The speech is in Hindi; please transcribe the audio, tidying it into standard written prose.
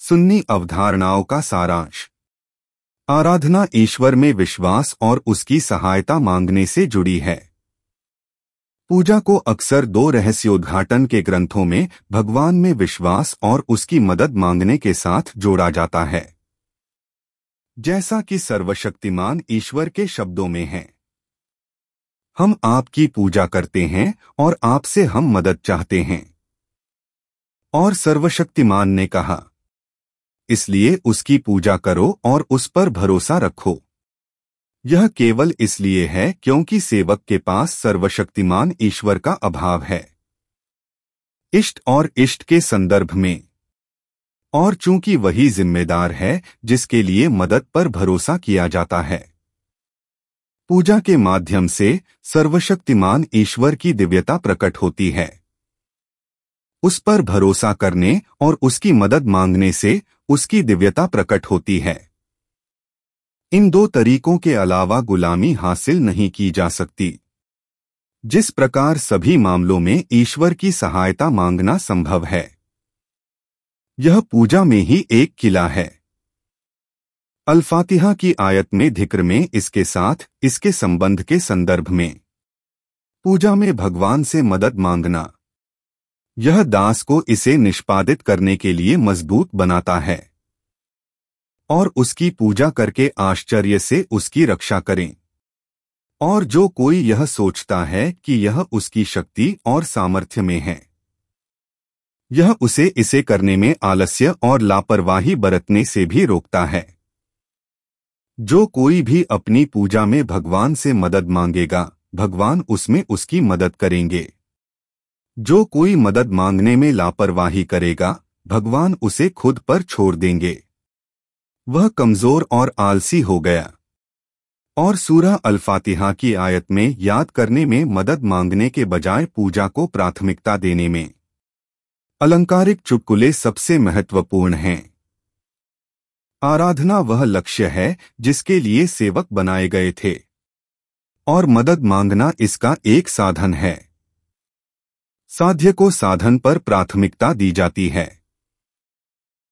सुन्नी अवधारणाओं का सारांश। आराधना ईश्वर में विश्वास और उसकी सहायता मांगने से जुड़ी है। पूजा को अक्सर दो रहस्योद्घाटन के ग्रंथों में भगवान में विश्वास और उसकी मदद मांगने के साथ जोड़ा जाता है। जैसा कि सर्वशक्तिमान ईश्वर के शब्दों में है, हम आपकी पूजा करते हैं और आपसे हम मदद चाहते हैं। और सर्वशक्तिमान ने कहा, इसलिए उसकी पूजा करो और उस पर भरोसा रखो। यह केवल इसलिए है क्योंकि सेवक के पास सर्वशक्तिमान ईश्वर का अभाव है। इष्ट और इष्ट के संदर्भ में, और चूंकि वही जिम्मेदार है जिसके लिए मदद पर भरोसा किया जाता है। पूजा के माध्यम से सर्वशक्तिमान ईश्वर की दिव्यता प्रकट होती है। उस पर भरोसा करने और उसकी मदद मांगने से उसकी दिव्यता प्रकट होती है। इन दो तरीकों के अलावा गुलामी हासिल नहीं की जा सकती। जिस प्रकार सभी मामलों में ईश्वर की सहायता मांगना संभव है, यह पूजा में ही एक किला है। अल-फातिहा की आयत में धिक्र में इसके साथ इसके संबंध के संदर्भ में पूजा में भगवान से मदद मांगना, यह दास को इसे निष्पादित करने के लिए मजबूत बनाता है और उसकी पूजा करके आश्चर्य से उसकी रक्षा करें। और जो कोई यह सोचता है कि यह उसकी शक्ति और सामर्थ्य में है, यह उसे इसे करने में आलस्य और लापरवाही बरतने से भी रोकता है। जो कोई भी अपनी पूजा में भगवान से मदद मांगेगा, भगवान उसमें उसकी मदद करेंगे। जो कोई मदद मांगने में लापरवाही करेगा, भगवान उसे खुद पर छोड़ देंगे। वह कमजोर और आलसी हो गया। और सूरह अल-फातिहा की आयत में याद करने में मदद मांगने के बजाय पूजा को प्राथमिकता देने में अलंकारिक चुटकुले सबसे महत्वपूर्ण हैं। आराधना वह लक्ष्य है जिसके लिए सेवक बनाए गए थे, और मदद मांगना इसका एक साधन है। साध्य को साधन पर प्राथमिकता दी जाती है।